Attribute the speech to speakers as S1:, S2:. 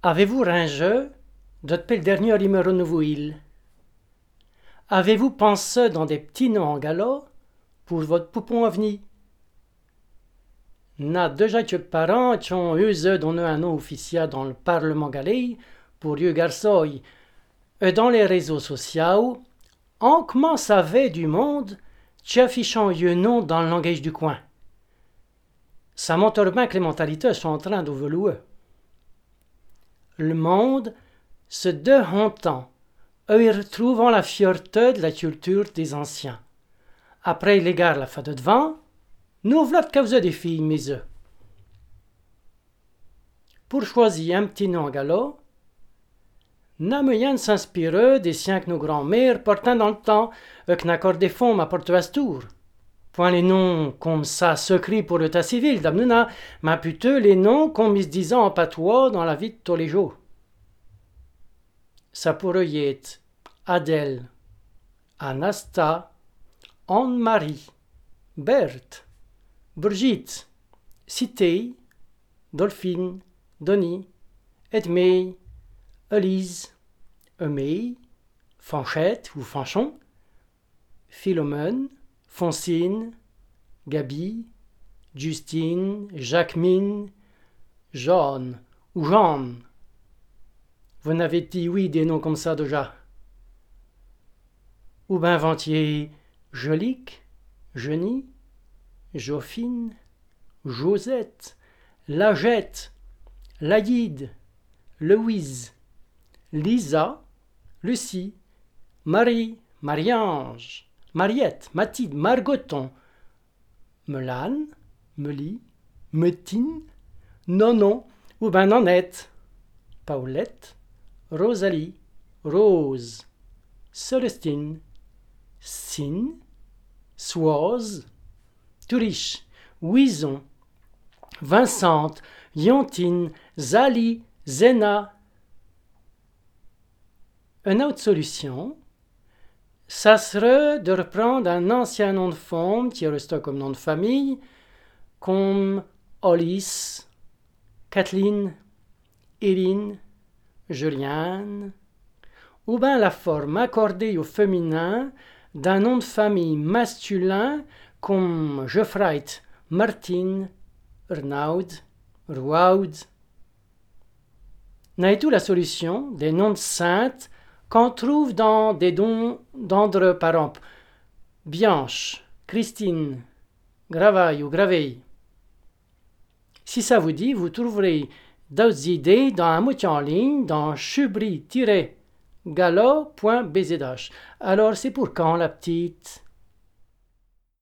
S1: Avez-vous ringé depuis le dernier numéro nouveau? Avez-vous pensé dans des petits noms en galop pour votre poupon à venir? N'a déjà que parents qui ont usé donner un nom officiel dans le Parlement galais pour eux garçons et dans les réseaux sociaux, on commence à voir du monde qui affichant un nom dans le langage du coin. Ça montre bien que les mentalités sont en train d'évoluer. Le monde se déhantant et retrouvant la fierté de la culture des anciens. Après l'égard la fête de devant, nous voilà de causer des filles, mes œufs. Pour choisir un petit nom galop, n'a moyen de s'inspirer des siens que nos grands-mères portaient dans le temps et que n'accordent des fonds à Porte-Vastour. Point les noms comme ça secrets pour l'état civil d'Amnuna, mais plutôt les noms qu'on mis disant en patois dans la vie de tous les jours. Ça pourrait être Adèle, Anasta, Anne-Marie, Berthe, Brigitte, Cité, Dolphine, Denis, Edmé, Elise, Aimée, Fanchette ou Fanchon, Philomène, Foncine, Gabi, Justine, Jacqueline, Jeanne ou Jeanne. Vous n'avez dit oui des noms comme ça déjà? Ou bien inventiez Jolique, Jeunie, Joffine, Josette, Lagette, Laïde, Louise, Lisa, Lucie, Marie, Marie-Ange, Mariette, Mathilde, Margoton, Melane, Meli, Métine, Nonon, ou ben Nonette, Paulette, Rosalie, Rose, Célestine, Cine, Soise, Touriche, Ouison, Vincente, Yontine, Zali, Zena. Une autre solution, ça serait de reprendre un ancien nom de femme qui est resté comme nom de famille, comme Alice, Kathleen, Irine, Juliane, ou bien la forme accordée au féminin d'un nom de famille masculin comme Geoffrey, Martine, Renaud, Rouaud. N'a tout la solution des noms de saintes qu'on trouve dans des dons d'André par exemple, Bianche, Christine, Gravaille ou Graveille. Si ça vous dit, vous trouverez d'autres idées dans un mot en ligne dans chubri-galop.bzh. Alors c'est pour quand la petite?